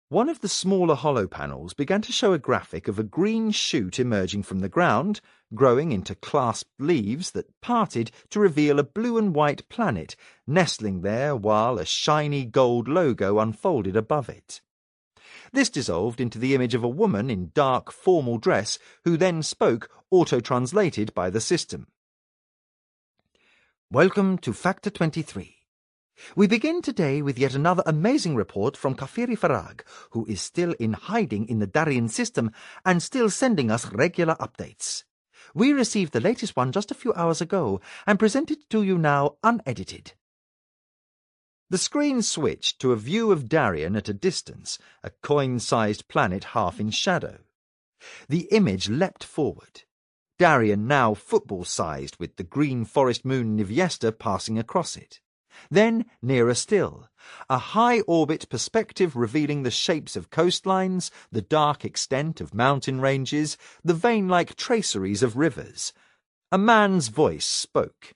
One of the smaller hollow panels began to show a graphic of a green shoot emerging from the ground, growing into clasped leaves that parted to reveal a blue and white planet nestling there while a shiny gold logo unfolded above it. This dissolved into the image of a woman in dark formal dress who then spoke, auto-translated by the system. Welcome to Factor 23. We begin today with yet another amazing report from Kafiri Farag, who is still in hiding in the Darien system and still sending us regular updates. We received the latest one just a few hours ago and present it to you now unedited. The screen switched to a view of Darien at a distance, a coin-sized planet half in shadow. The image leapt forward. Darien now football-sized with the green forest moon Niviesta passing across it. Then, nearer still, a high-orbit perspective revealing the shapes of coastlines, the dark extent of mountain ranges, the vein-like traceries of rivers. A man's voice spoke.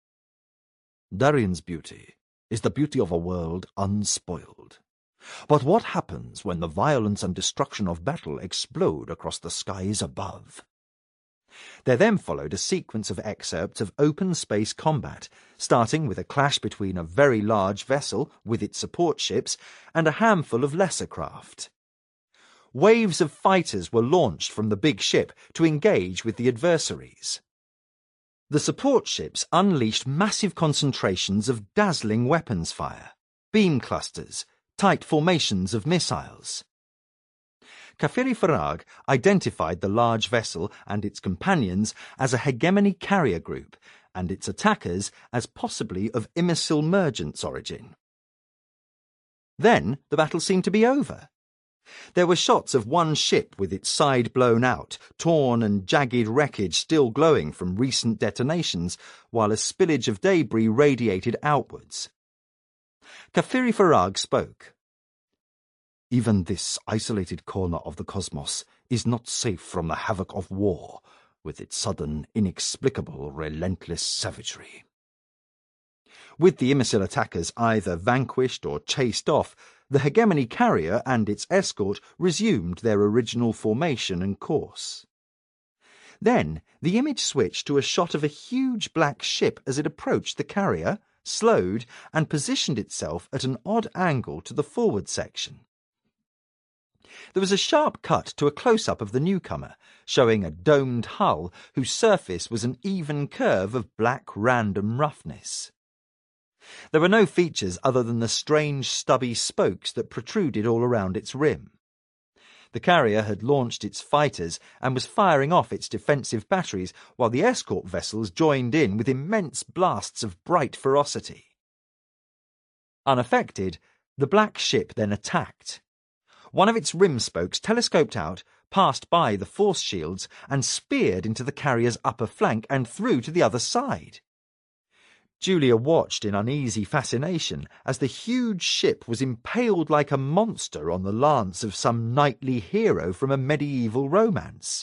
Darien's beauty is the beauty of a world unspoiled. But what happens when the violence and destruction of battle explode across the skies above? There then followed a sequence of excerpts of open space combat, starting with a clash between a very large vessel with its support ships and a handful of lesser craft. Waves of fighters were launched from the big ship to engage with the adversaries. The support ships unleashed massive concentrations of dazzling weapons fire, beam clusters, tight formations of missiles. Kafiri Farag identified the large vessel and its companions as a hegemony carrier group, and its attackers as possibly of imbecile mergence origin. Then the battle seemed to be over. There were shots of one ship with its side blown out, torn and jagged wreckage still glowing from recent detonations, while a spillage of debris radiated outwards. Kafiri Farag spoke. Even this isolated corner of the cosmos is not safe from the havoc of war, with its sudden, inexplicable, relentless savagery. With the imbecile attackers either vanquished or chased off, the hegemony carrier and its escort resumed their original formation and course. Then the image switched to a shot of a huge black ship as it approached the carrier, slowed, and positioned itself at an odd angle to the forward section. There was a sharp cut to a close-up of the newcomer, showing a domed hull whose surface was an even curve of black random roughness. There were no features other than the strange stubby spokes that protruded all around its rim. The carrier had launched its fighters and was firing off its defensive batteries, while the escort vessels joined in with immense blasts of bright ferocity. Unaffected, the black ship then attacked. One of its rim spokes telescoped out, passed by the force shields, and speared into the carrier's upper flank and through to the other side. Julia watched in uneasy fascination as the huge ship was impaled like a monster on the lance of some knightly hero from a medieval romance.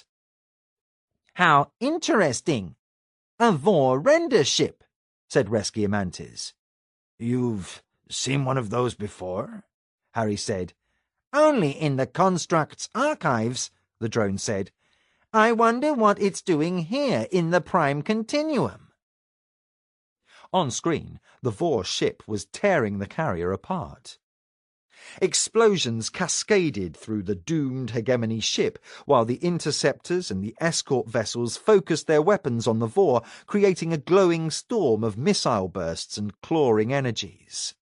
"How interesting! A Vor render ship," said Resciamantes. "You've seen one of those before?" Harry said. "Only in the Construct's archives," the drone said. "I wonder what it's doing here in the Prime Continuum." On screen, the Vor ship was tearing the carrier apart. Explosions cascaded through the doomed hegemony ship, while the interceptors and the escort vessels focused their weapons on the Vor, creating a glowing storm of missile bursts and clawing energies.